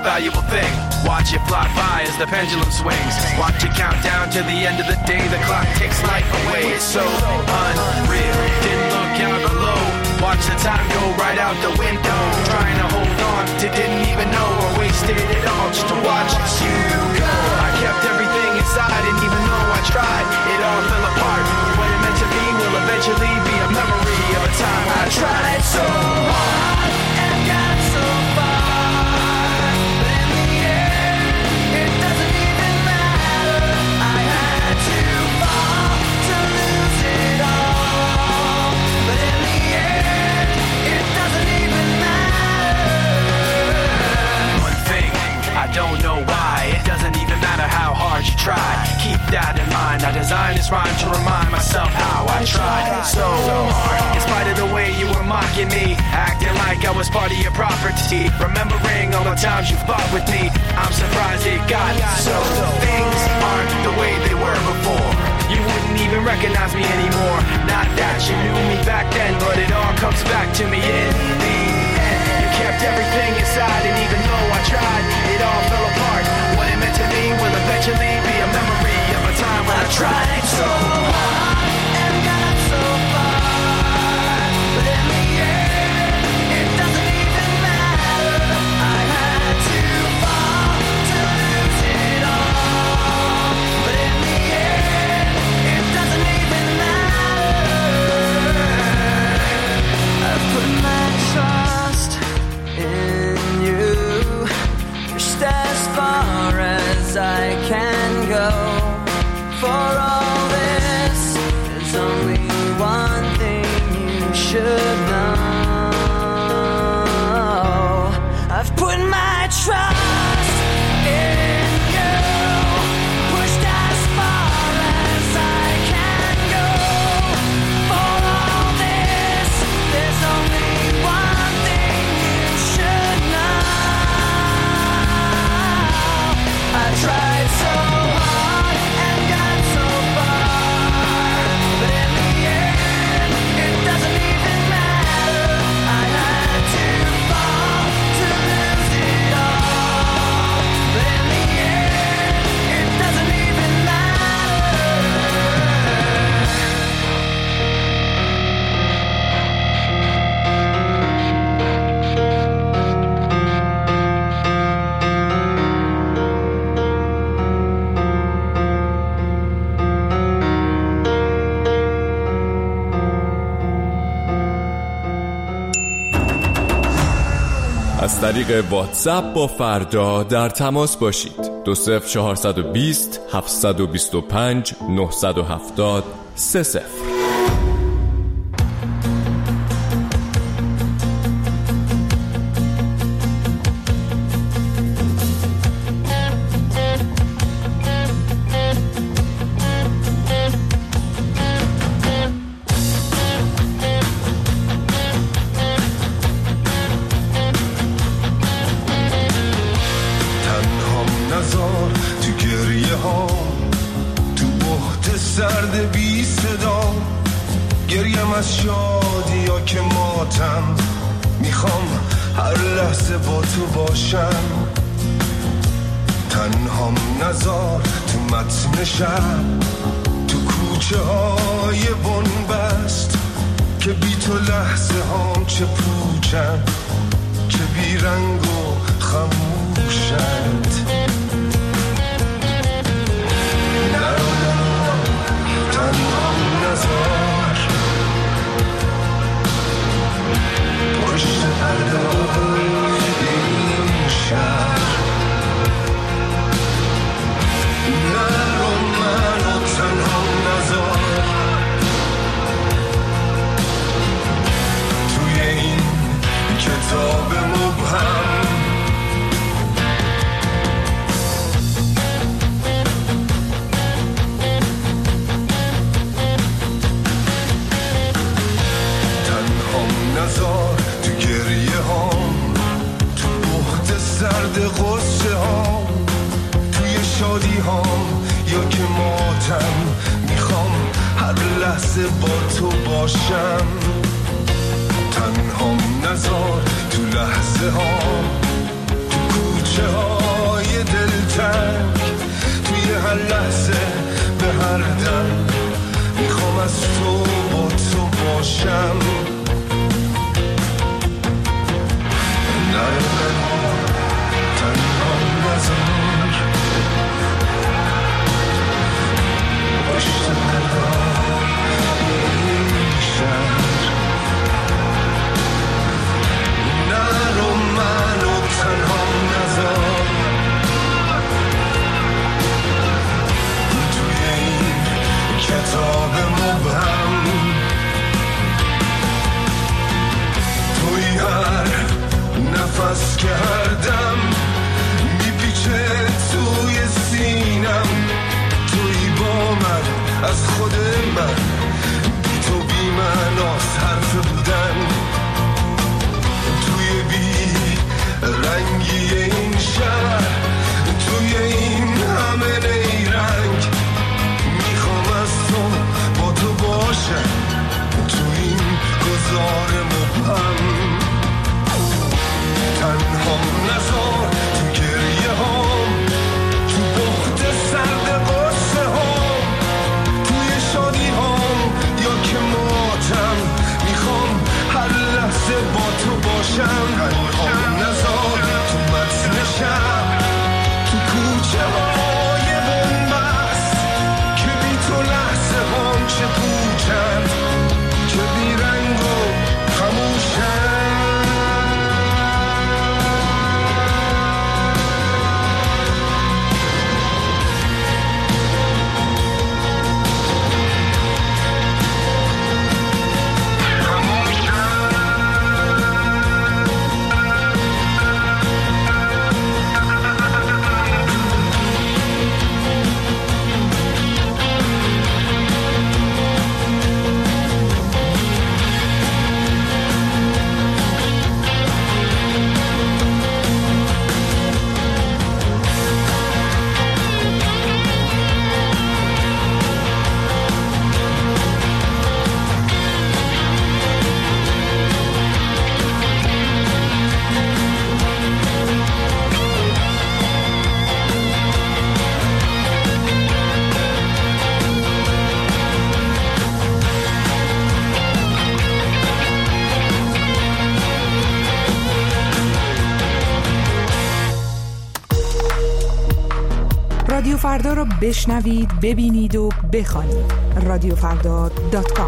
valuable thing. Watch it fly by as the pendulum swings. Watch it count down to the end of the day. The clock takes life away. It's so unreal. Didn't look out below. Watch the time go right out the window. Trying to hold on to didn't even know or wasted it all just to watch you go. I kept everything inside and even though I tried, it all fell apart. What it meant to be will eventually be a memory of a time I tried so hard and got so far. But in the end, it doesn't even matter. I had to fall to lose it all. But in the end, it doesn't even matter. One thing, I don't know why. It doesn't even matter how hard you try. Keep that in mind. I designed this rhyme to remind myself how I tried so hard. In spite of the way you were mocking me, acting like I was part of your property, remembering all the times you fought with me, I'm surprised it got so. Things aren't the way they were before. You wouldn't even recognize me anymore. Not that you knew me back then, but it all comes back to me in the end. You kept everything inside, and even though I tried, it all fell apart. What it meant to me will eventually be a memory of a time when I tried so hard and got so far. But in the end, it doesn't even matter. I had to fall to lose it all. But in the end, it doesn't even matter. I put my trust in you. Pushed as far as I can go. For all this, there's only one thing you should know. I've put my trust in you. Pushed as far as I can go. For all this, there's only one thing you should know. I tried so hard and got so far, but in the end, it doesn't even matter. I had to fall to lose it all, but in the end, it doesn't even از طریق واتساپ با فردا در تماس باشید. 20420 725 970 30. سرد بی صدا گریم از شادی یا که ماتم میخوام هر لحظه با تو باشم تنهام نزار تو متن شب تو کوچه های بنبست که بی تو لحظه هام چه پوچن چه بی رنگ و خموشند تنهام نزار پشت پرده این شهر نرو منو تنهام نزار توی این کتاب مبهم نزار تو گریه هام تو بحت سرد غصه هام توی شادی هام یا که ماتم میخوام هر لحظه با تو باشم تنهام نزار تو لحظه هام تو کوچه کوچه های دلتنگ، توی هر لحظه به هر دم میخوام از تو با تو باشم. نره منو تنها نذار، پشت درها این شهر، نرو منو تنها نذار. توی این کتاب مبهم توی هر نفس که هر دم میپیچه توی سینم، توی با من از خود من، بی تو بی معناست حرف بودن. توی بی رنگی این شهر، توی این همه نیرنگ میخوام از تو با تو باشم. توی این گذار مبهم تنها نذار، تو گریه هام، تو بخت سرد قصه هام، توی شادی هام یا که ماتم میخوام هر لحظه با تو باشم. تنها نذار تو متن شب، تو کوچه های بنبست که بی تو لحظه هام چه پوچند، که بی رنگ و خموشند. رادیو فردا رو بشنوید، ببینید و بخوانید. رادیوفردا.com.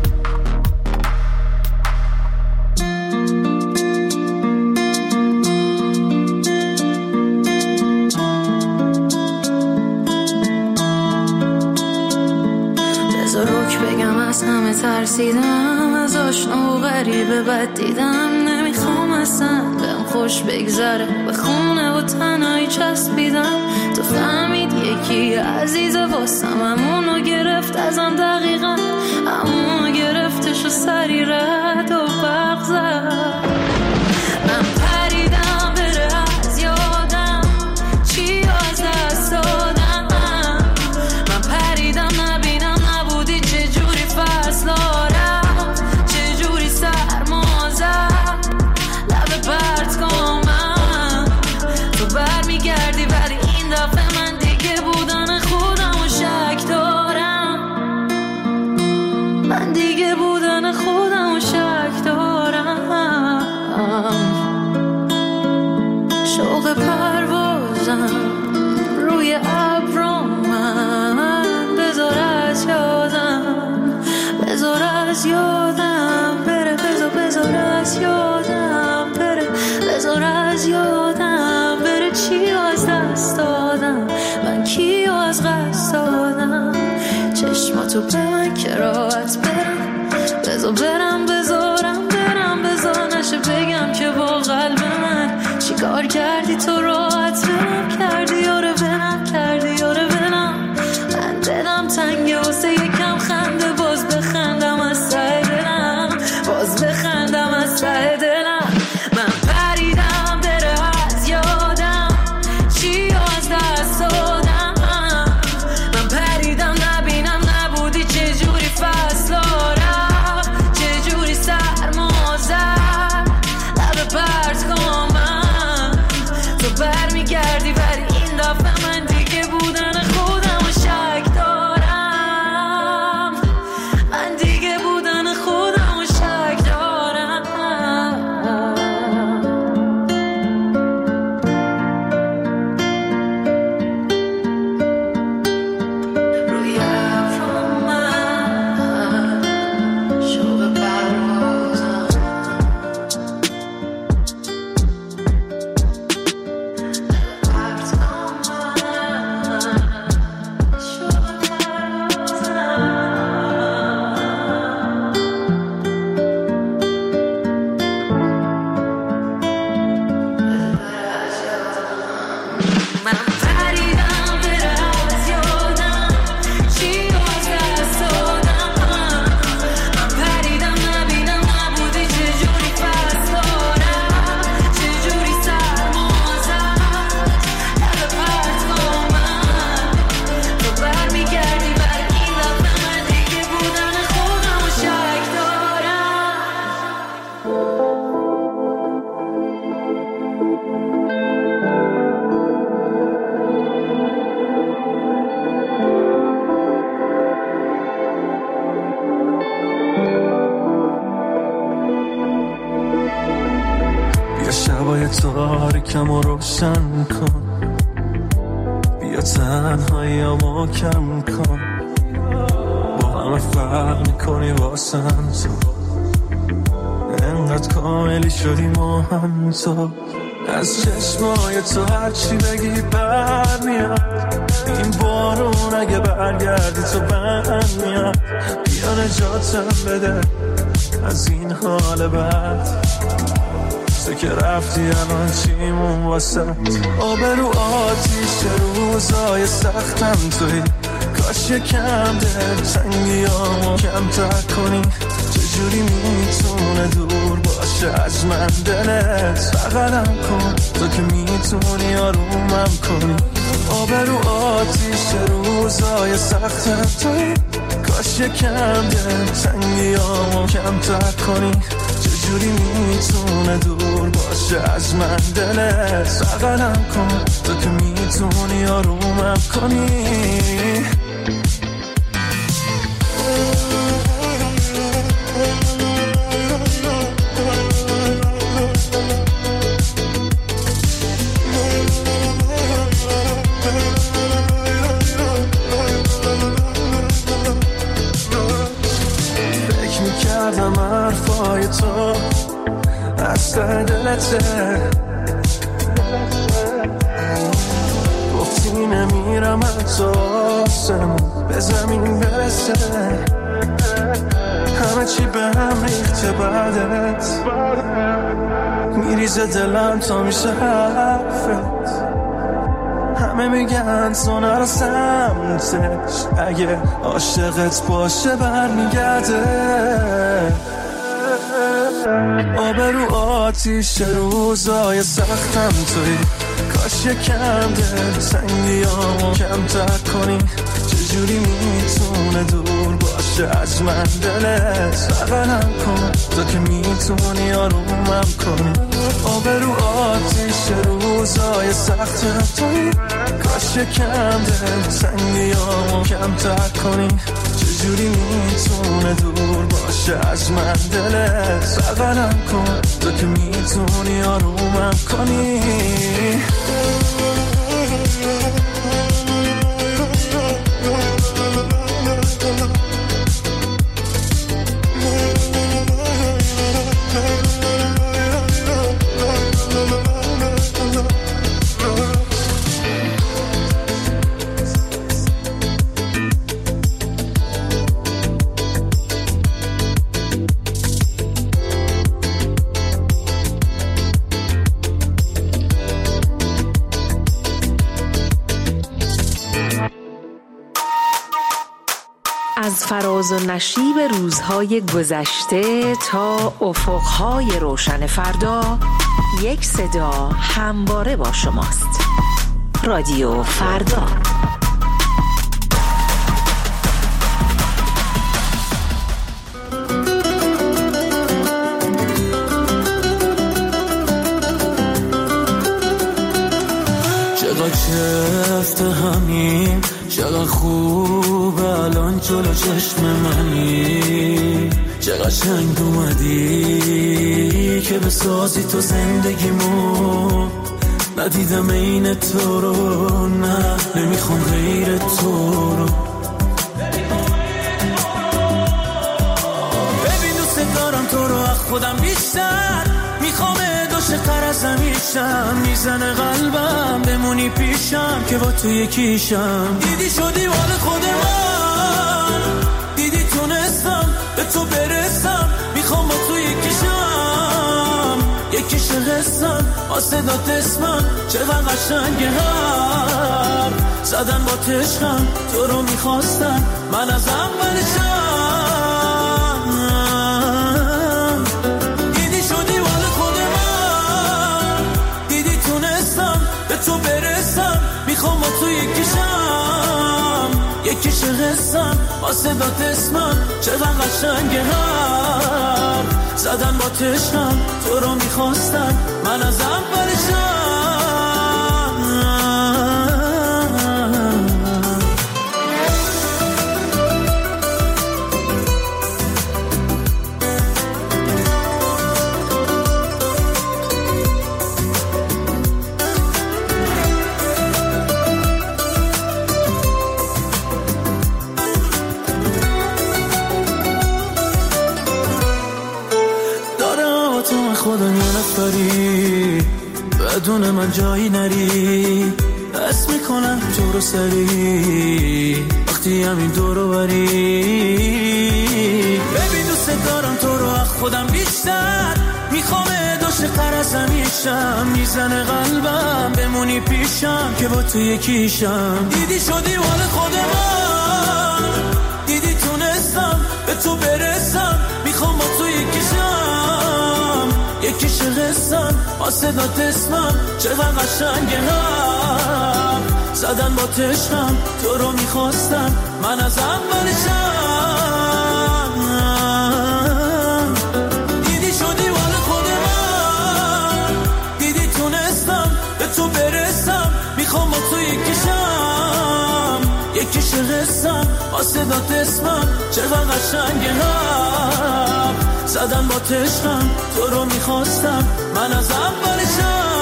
بذار روک بگم از همه ترسیدم، از آشنا و غریبه بد دیدم. نمیخوام اصلا بهم خوش بگذره، به خونه و تنهایی چسبیدم. تو فهمید یکی عزیز واسم، همونو گرفت ازم دقیقا، همونو گرفتش و سری رد و برق زد. من پریدم بره از یادم، چی از دست دادم. من پریدم نبینم نبودی، چجوری فصلا رفت، چجوری سرما زد. لب پرت کن من، تو برمیگردی ولی این دفعه من دیگه بودن خودم و شک دارم. من دیگه بودن خودم و شک دارم. شوق پروازم روی ابرم، من بذار از یادم، بذار از یادم بره، بذار از یادم بره، بذار از یادم بره. چی از دست دادم من، کی از قصد دادم. چشماتو به من که راحت برم، بذار برم، بذارم برم، بذار نشه بگم که با قلب من چی کار کردی تو. راحت برم کردی یاره، برم کردی یاره، برم. من دلم تنگه واسه یکم خنده، باز بخندم از ته دلم، باز بخندم از ته دلم. من پریدم بره از یادم، چی از دست دادم. من پریدم نبینم نبودی، چجوری فصلا رفت، چجوری سرما زد. لب پرت کن من، تو شبای تاریکم رو روشن کن، بیا تنهاییامو کم کن، با همه فرق میکنی واسم تو، انقدر کاملی شدی ما هم تو، از چشمای تو هرچی بگی برمیاد، این بارون اگه برگردی تو بند میاد، بیا نجاتم بده از این حال بد، تو که رفتی الان چیمون واسه آبرو آتیش روزای سختم توی، کاش یکم دلتنگیامو کمتر کنی، چجوری میتونه دور باشه از من دلت، بغلم کن تو که میتونی آرومم کنی، آبرو آتیش روزای سختم توی، کاش یکم دلتنگیامو کمتر کنی، چجوری میتونه دور باشه از من دلت، بغلم کن تو که میتونی آرومم کنی. حرفای تو از دلته، گفتی نمیرم از آسمون به زمین برسه، همه چی به هم ریخته بعدت، میریزه دلم تا میشه حرفت، همه میگن تو نرو سمتش، اگه عاشقت باشه برمیگرده، آبرو آتیش روزای سختم توی، کاش یکم دلتنگیامو کمتر کنی، چجوری میتونه دور باشه از من دلت، بغلم کن تو که میتونی آرومم کنی، آبرو آتیش روزای سختم توی، کاش یکم دلتنگیامو کمتر کنی، چجوری میتونه دور باشه از من دلت، بغلم کن تو که میتونی آرومم کنی. از فراز و نشیب روزهای گذشته تا افقهای روشن فردا، یک صدا همواره با شماست. رادیو فردا. چقدر چفت همین، چقدر خوب الان جلو چشم منی، چقدر شنگ اومدی که بسازی تو زندگیمو، ندیدم این تو رو، نه نمیخوام غیر تو رو، ببین دوست دارم تو رو از خودم بیشتر، میخوام عاشق‌تر از همیشم، میزنه قلبم بمونی پیشم که با تو یکیشم، دیدی شدی مال خود من، دیدی تونستم به تو برسم، میخوام با تو یکیشم، یکیش قسم واسه داد اسمم، چقدر قشنگه هم زدن با تشکم، تو رو میخواستم من از اولشم، دیدی شدی مال خود من، دیدی تونستم به تو برسم، میخوام با تو یکیشم، یکیش قسم واسه داد اسمم، چقدر قشنگه هم زدن با تشکم، تو رو میخواستم من از اولشم. بدون من جایی نری، بس میکنم تو رو سری وقتی همین دورو بری. ببین دوست دارم تو رو از خودم بیشتر، میخوام دوش قرصم میشم، میزنه قلبم بمونی پیشم که با تو یکیشم. دیدی شدی مال خود من، دیدی تونستم به تو برسم، میخوام با تو یکیشم، یکیش قسم با صدات اسمم چقدر قشنگه هم زدن با تشکم، تو رو میخواستم من از اولشم. دیدی شدی مال خود من، دیدی تونستم به تو برسم، میخوام با تو یکیشم، یکیش قسم با صدات اسمم چقدر قشنگه هم زدن با تشکم، تو رو میخواستم من از اولشم.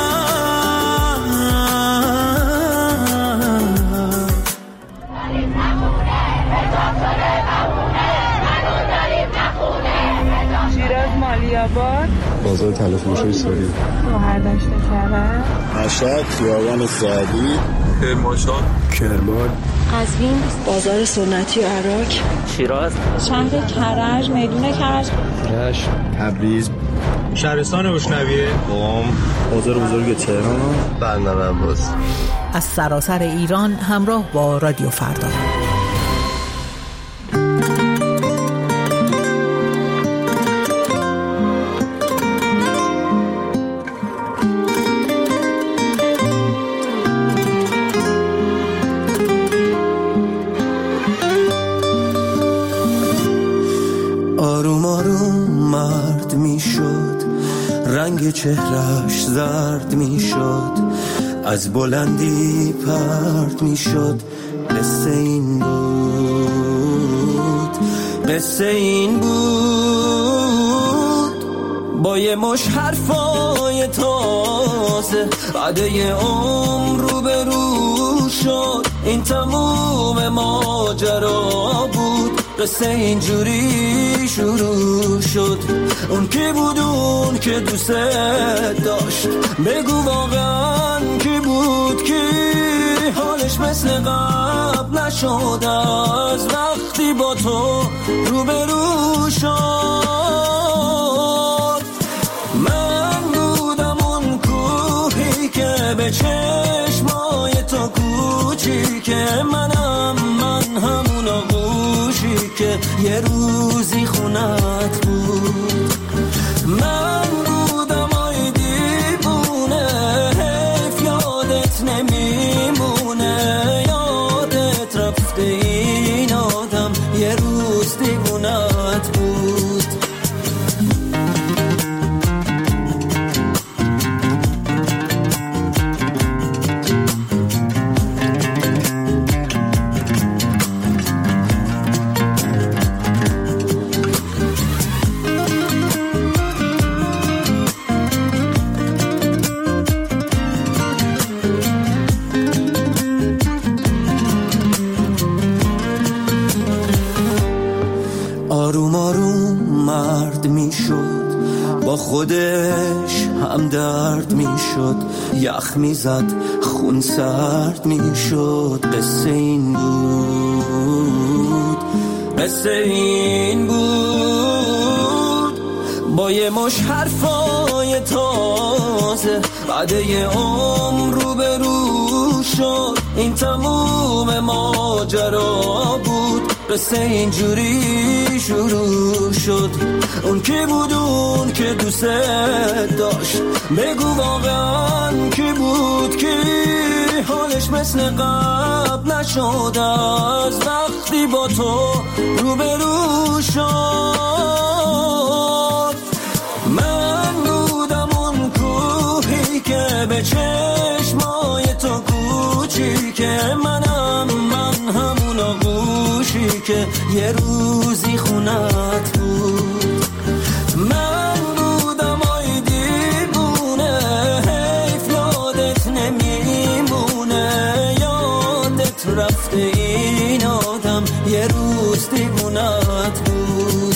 شیراز مالیاباد، بازار تلفروشی ساری، گوهر دشت کرد، مشهد خیابان سعدی، کرمانشاه، کرمان، قزوین، بازار سنتی عراق، شیراز، شهر کرج، میدون کرج، رشت، تبریز، شهرستان روشنویه، قم، بازار بزرگ تهران، بندر عباس. از سراسر ایران همراه با رادیو فردا. آروم آروم مرد می شد، رنگ چهرش زرد می شد، از بلندی پرد می شد. قصه این بود، قصه این بود، با یه مش حرفای تازه بعد یه عمر رو به رو شد. این تموم ماجرا بود، قصه اینجوری شروع شد. اون کی بود اون که دوست داشت، بگو واقعا کی بود کی؟ حالش مثل قبل نشد از وقتی با تو روبرو شد. من بودم اون کوهی که به چشمای تو کوچیکه، منم من همون آغوشی که یه روزی خونت بود. من بودم آی دیوونه، حیف یادت نمیمونه، یادت رفته این آدم یه روز دیوونت بود. آروم آروم مرد می شد، با خودش هم درد می شد، یخ می زد خون سرد می شد. قصه این بود، قصه این بود، با یه مش حرفای تازه بعد یه عمر رو به رو شد. این تموم ماجرا بود، قصه اینجوری شروع شد. اون کی بود اون که دوست داشت، بگو واقعا کی بود کی؟ حالش مثل قبل نشد از وقتی با تو روبرو شد. من بودم اون کوهی که به چشمای تو کوچیکه، منم من همون آغوشی که یه روزی خونت بود. من بودم آی دیوونه، حیف یادت نمیمونه، یادت رفته این آدم یه روز دیوونت بود.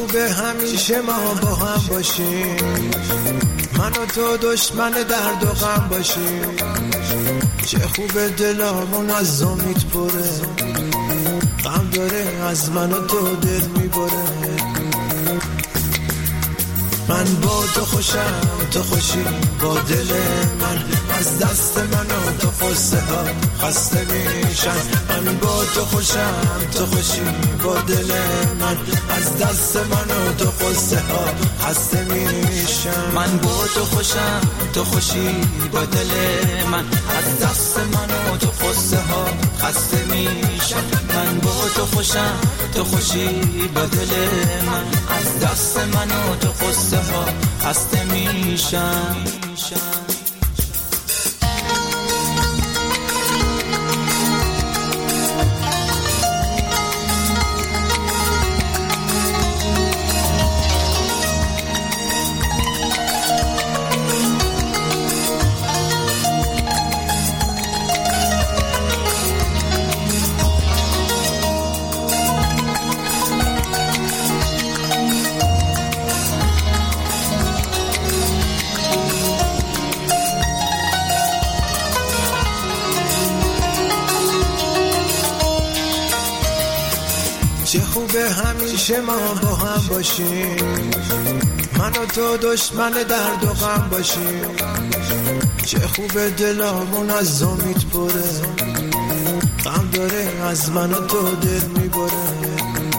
خوبه همیشه ما با هم باشیم، من و تو دشمن درد و غم باشیم. چه خوبه دلامون از امید پره، غم داره از من و تو دل میبره. من با تو خوشم، تو خوشی با دل من، از دست من و تو قصه ها خسته میشن. من با تو خوشم، تو خوشی با دل من، از دست من و تو قصه ها خسته میشن. من با تو خوشم، تو خوشی با دل من، از دست من و تو قصه ها خسته میشن. من با تو خوشم، تو خوشی با دل من، از دست من و تو قصه ها خسته میشن. چه خوبه همیشه ما با هم باشیم، من و تو دشمن درد و غم باشیم. چه خوبه دلامون از امید پره، غم داره از من و تو دل میبره.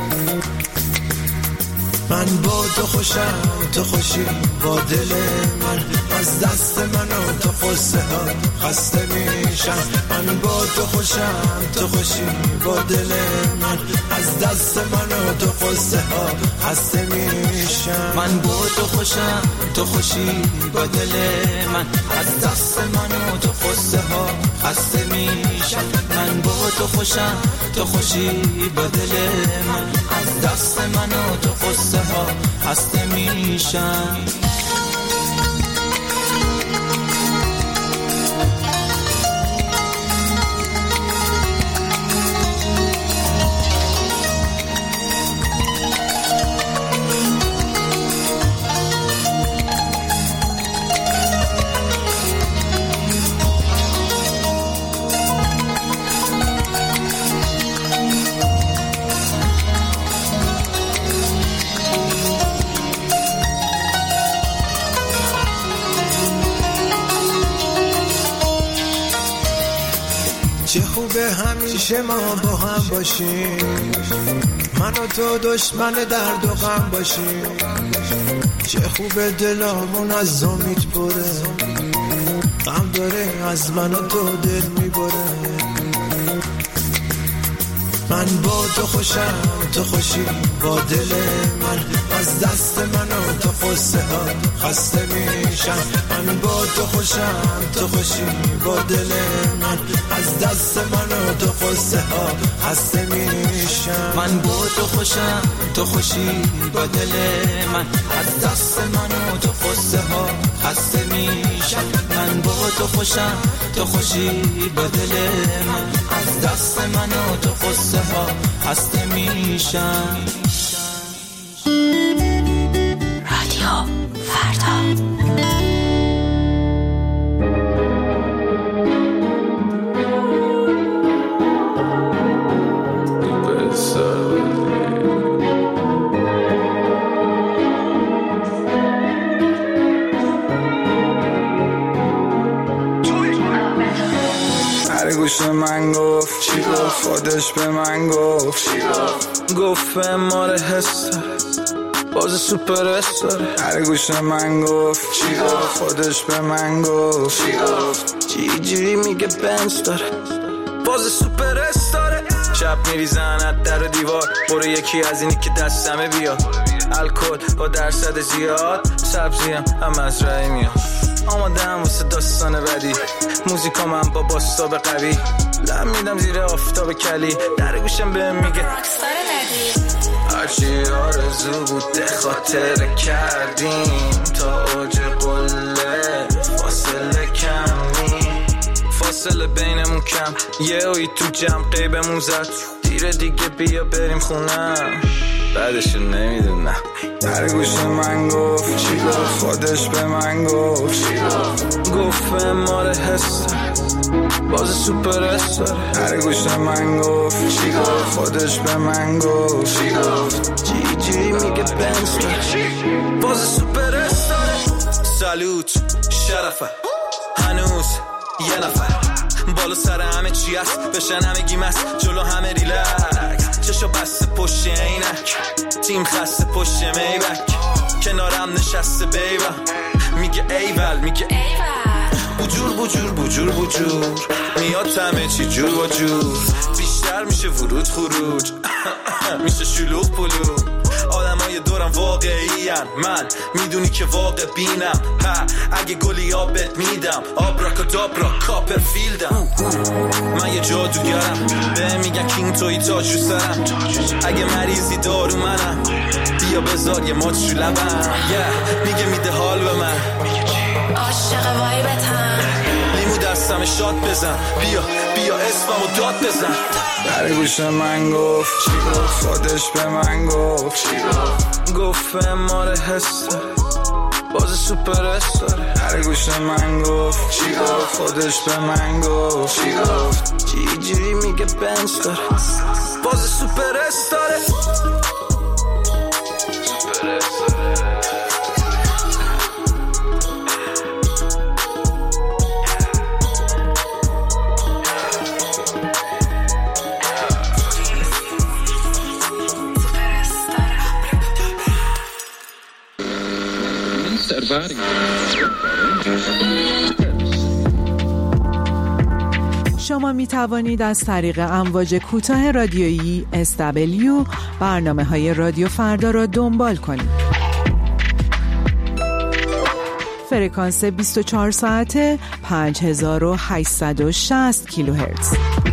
من با تو خوشم، تو خوشی با دل من، از دست من و تو قصه ها خسته میشن. من با تو خوشم، تو خوشی با دل من، از دست من و تو قصه ها خسته میشن. من با تو خوشم، تو خوشی با دل من، از دست من و تو قصه ها خسته میشن. من با تو خوشم، تو خوشی با دل من، از دست من و تو قصه ها خسته میشن. چه خوبه همیشه ما با هم باشیم، من و تو دشمن درد و غم باشیم. چه خوبه دلامون از امید پره، غم داره از من و تو دل میبره. من با تو خوشم، تو خوشی با دل من، از دست من و تو قصه ها خسته میشن. من با تو خوشم، تو خوشی با دل من، از دست من و تو قصه ها خسته میشن. من با تو خوشم، تو خوشی با دل من، از دست من و تو قصه ها خسته میشن. من با تو خوشم، تو خوشی با دل من، از دست من و تو قصه ها خسته میشن. رادیو فردا. گوش من گفت چی گفت، خودش به من گفت چی گفت به مال حس باز سوپر استاره. هر گوش من گفت چی گفت، خودش به من گفت چی گفت. جی میگه بنز داره باز سوپر استاره. شب میریزن از در و دیوار، برو یکی از اینی که دستمه بیاد. الکل با درصد زیاد، سبزیم هم از رای میاد. آمادم واسه داستان بعدی، موزیکا من با باستا به قوی. لم میدم زیر آفتاب کلی، در گوشم بهم میگه هرچی آرزو بوده خاطر کردیم. تا اوج قله فاصله کمی، فاصله بینمون کم. یه اوی تو جمع قیبمون زد، دیره دیگه بیا بریم خونم. بعدشو نمیدونم در گوش من گفت چی گفت خودش به من گفت چی گفت ماره حس باز سوپر استاره در گوش من گفت چی گفت خودش به من گفت چی گفت جی جی میگه بنز باز سوپر استاره سالوت شرفه هنوز یه نفر بالا سر همه چی هست بشن همه گیم است جلو همه ریلکس چشو بسته پشت اینک تیم خسته پشت میبک کنارم نشسته بیبم میگه ایول میگه بجور بجور بجور بجور میاد همه چی جور با جور بیشتر میشه ورود خروج میشه شلوغ پلو آدمای دورم واقعی هن من میدونی که واقع بینم اگه گلی آبت میدم آبراکادابرا کاپرفیلدم من یه جادوگرم به میگن کینگ توی تاج رو سرم اگه مریضی دارو منم بیا بذار یه ماچ رو لبم میگه میده حال به من عاشق وایبتم لیمو دستم شات بزن بیا اسممو داد بزن در گوش من گفت چی گفت خودش به من گفت چی گفت ماره حس باز سوپر استاره در گوش من گفت چی گفت خودش به من گفت چی گفت جی جی میگه بنز داره باز سوپر استاره سوپر استاره شما می توانید از طریق امواج کوتاه رادیویی SW برنامه‌های رادیو فردا را دنبال کنید. فرکانس 24 ساعته 5860 کیلوهرتز.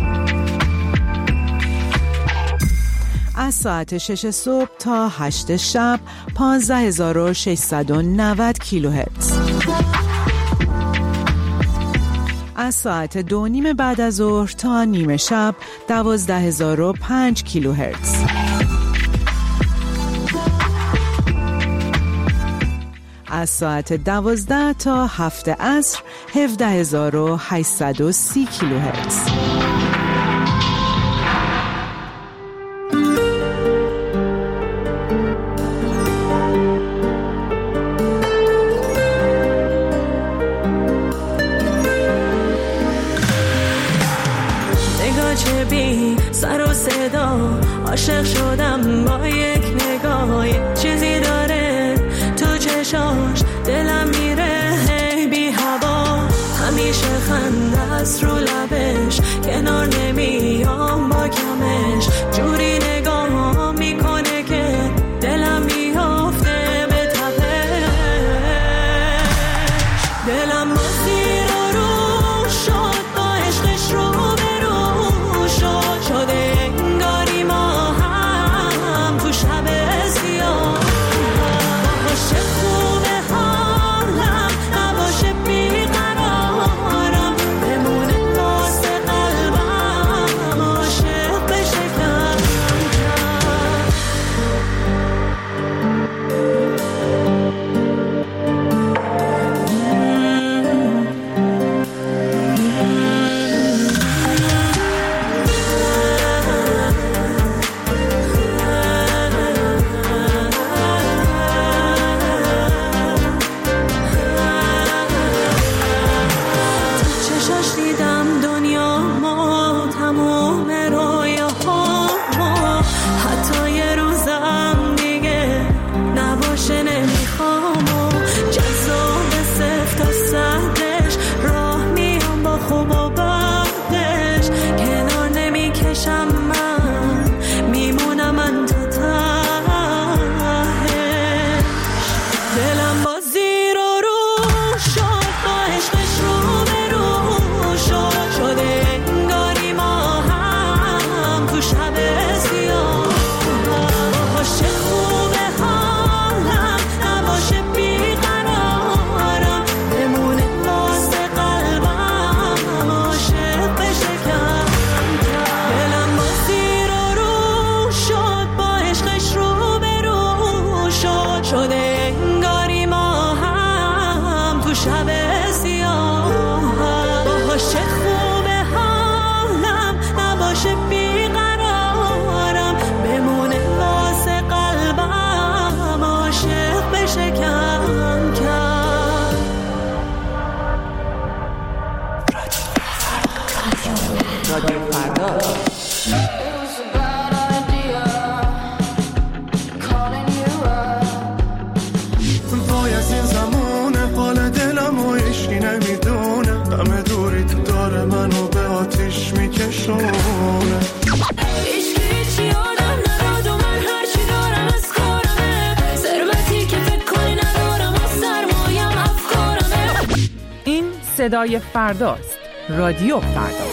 از ساعت 6 صبح تا 8 شب 15690 کیلوهرتز. از ساعت 2:30 بعد از ظهر تا نیمه شب 12005 کیلوهرتز. از ساعت 12 تا 7 عصر 17830 کیلوهرتز. سر و صدا عاشق شدم با یک نگاه چیزی داره تو چشاش دلم میره هی بی هوا همیشه خنده است رو لبش کنار نمیام با کمش جوری نگاه میکنه که دلم میافته به تپش دلم مسیر رو شد با عشقش رو رادیو فردا. وای از این زمونه حال دلم و عشقی نمیدونه، همه دوری تو داره منو به آتیش میکشونه. صدای فرداست. رادیو فردا.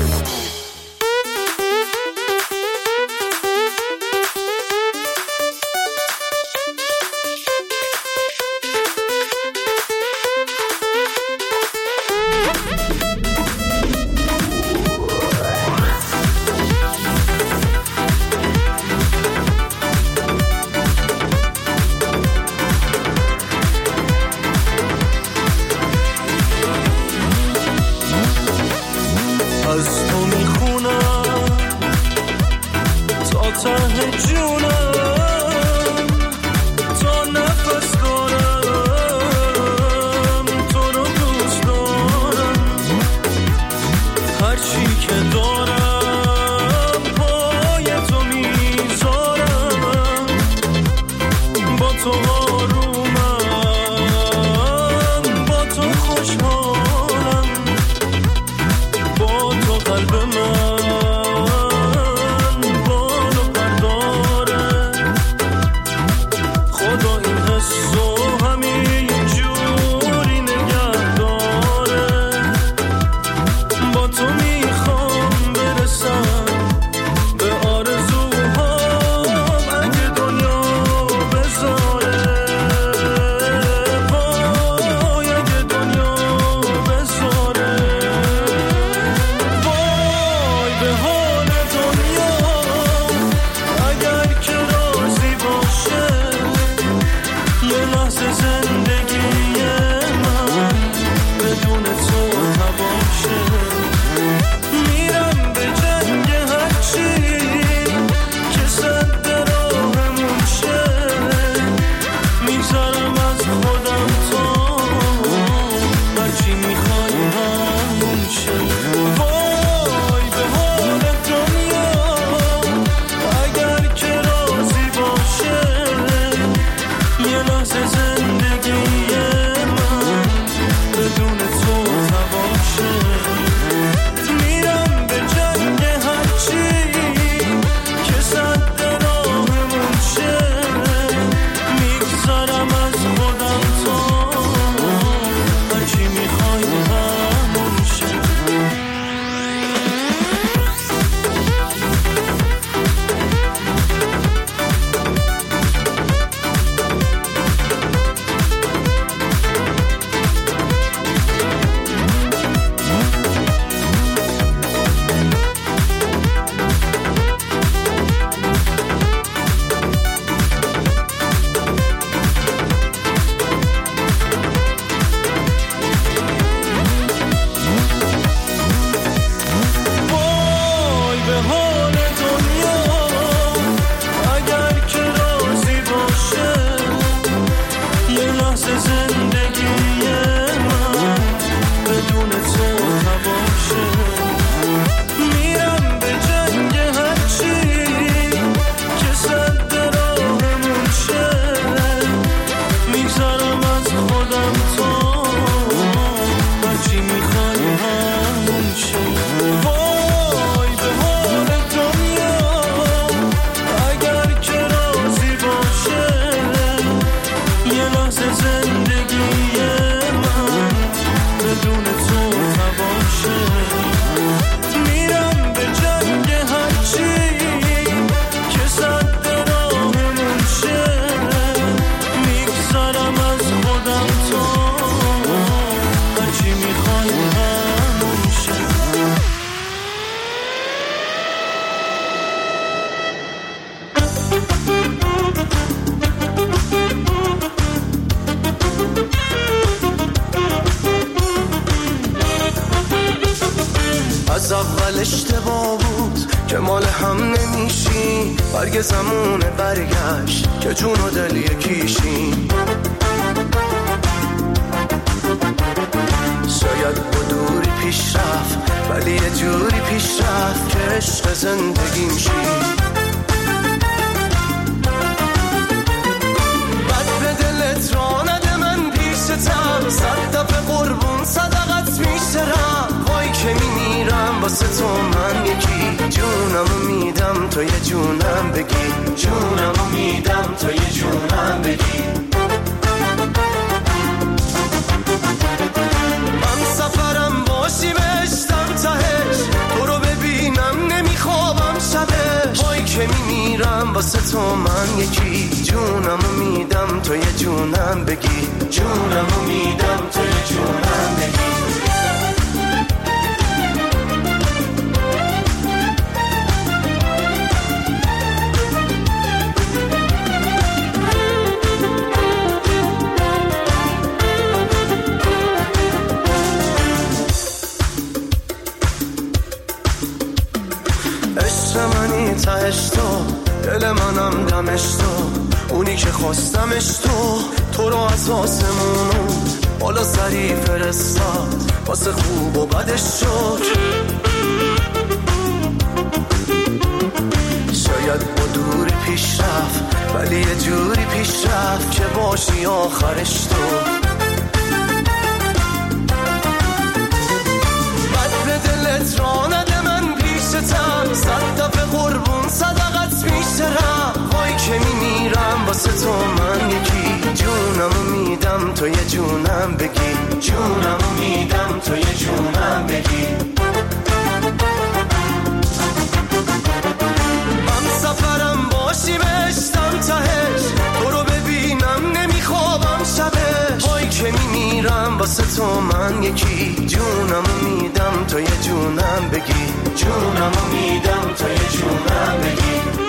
از اول اشتباه بود که مال هم نمیشیم، برگ زمونه برگشت که جون و دل یکیشیم. شاید با دوری پیش رفت ولی یه جوری پیش رفت که عشق زندگیم شی. بد به دلت را نده من پیشتم، 100 دفعه قربون صدقت میشترم. وای که میمیرم واسه تو من یکی، جونمو میدم تو یه جونم بگی، جونمو میدم تو یه جونم بگی. من سفرم باشی بهشتم تهش، تو رو ببینم نمیخوابم شبش. وای که میمیرم واسه تو من یکی، جونمو میدم تو یه جونم بگی، جونمو میدم تو یه جونم بگی. تهش تو، دل منم دمش تو، اونی که خواستمش تو رو از آسمونو بالا سری فرستاد، واسه خوب و بدش شد. شاید با دوری پیش رفت ولی یه جوری پیش رفت که باشی آخرش تو. بد به دلت را نده من پیشتم، 100 دفعه قربون صدقت میشترم. وای که میمیرم واسه تو من یکی، جونمو میدم تو یه جونم بگی، جونمو میدم تو یه جونم بگی. من سفرم باشی بهشتم تهش، تو رو ببینم نمیخوابم شبش. وای که میمیرم واسه تو من یکی، جونمو میدم تو یه جونم بگی، جونمو میدم تو یه جونم بگی.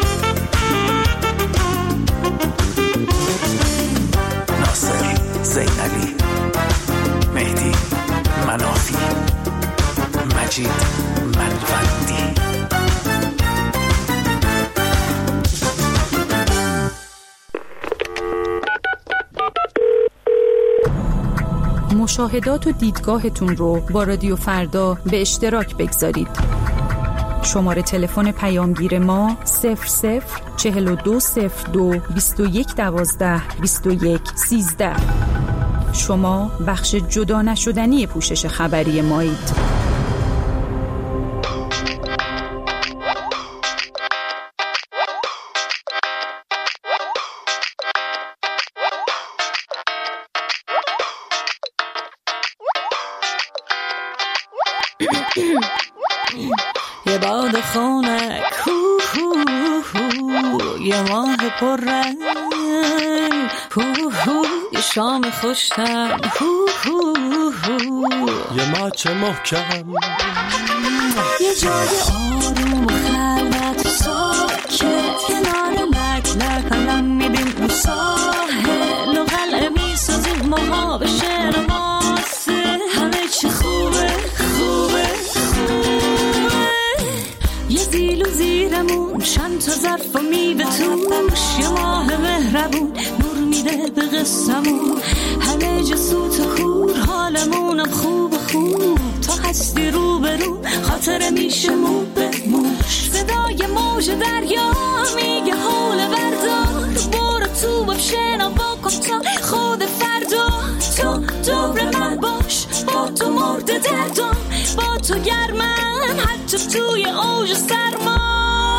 ناصر، زینالی، مهدی، منافی، مجید، منوندی. مشاهدات و دیدگاهتون رو با رادیو فردا به اشتراک بگذارید. شماره تلفن پیامگیر ما 004202 2112 2113. شما بخش جدا نشدنی پوشش خبری مایید. یه باد خونک یه ماه پر رنگ یه شام خوشتم یه ماچ محکم یه جای آروم و خلوت ساکت کنار لک الان میبین اون ساحل و قلعه میسازیم ما به شعر ماسه همه چی خوبه یه زیل و زیرمون چند تا ظرف و میوه توش یه ماه مهربون نور میده به قصمون همه جا سوت و کور حالمونم خوب تا هستی رو به رو خاطر میشه مو به موش صدای موج دریا میگه حول بردار برو تو باب شنوا کن تا خود فردا تو دور من باش با تو مرد دردم با تو گرمن حتی توی اوج سرما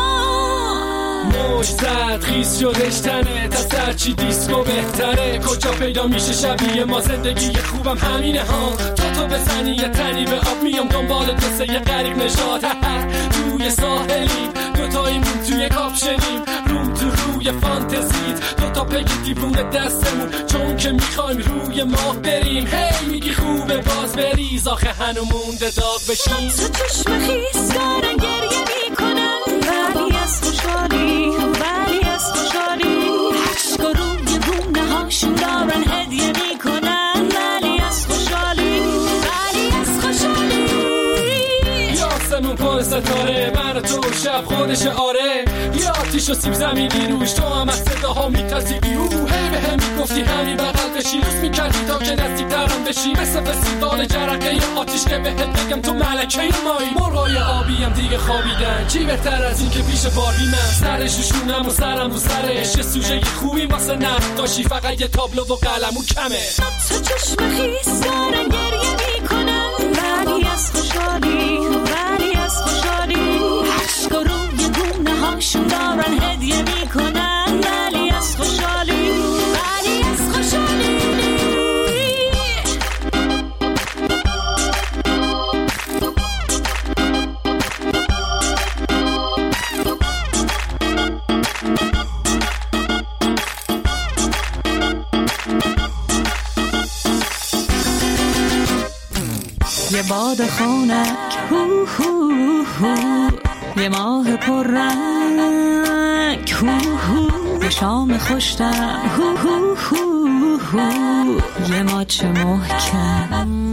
موج زد خیز شدش تنه تا سرچی دیسکو بهتره کجا پیدا میشه شبیه ما زندگی خوبم همینه ها تو بزنی یه تنی به آب میام دنبال تو یه غریق نشاد توی ساحلیم دوتاییمون توی کاپشنیم روم تو روی فانتزیت دوتا پگی دیوونه دستمون چون که میخوایم روی ماه بریم هی میگی خوبه باز بریز آخه هنو مونده داغ بشیم تو چشم خیز دارن گریه میکنن ولی از خوشحالی عشق روی گونه هاشون دارن هدیه میکنن ولی از خوشحالی آسمون پر ستاره، من و تو شب خودش آره، یه آتیش و سیب زمینی روش، تو هم از صداها میترسیدی هی به هم میگفتی همین بغل بشی، لوس میکردی تا که نزدیک ترم بشی، مثل فستیوال جرقه ی آتیش که بهت بگم تو ملکه مایی. مرغای آبیم دیگه خوابیدن، چی بهتر از این که پیش باربی من سرش شونم و سرم رو سرش، یه سوژه خوبی واسه نقاشی، فقط یه تابلو و قلمو کمه. تو چشم خیس دارن گریه میکنن، ولی از خوشحالی عشق و روی گونه هاشون دارن هدیه میکنن، ولی از خوشحالی یه باد خونک یه ماه پررنگ یه شام خوشتر یه ماچ محکم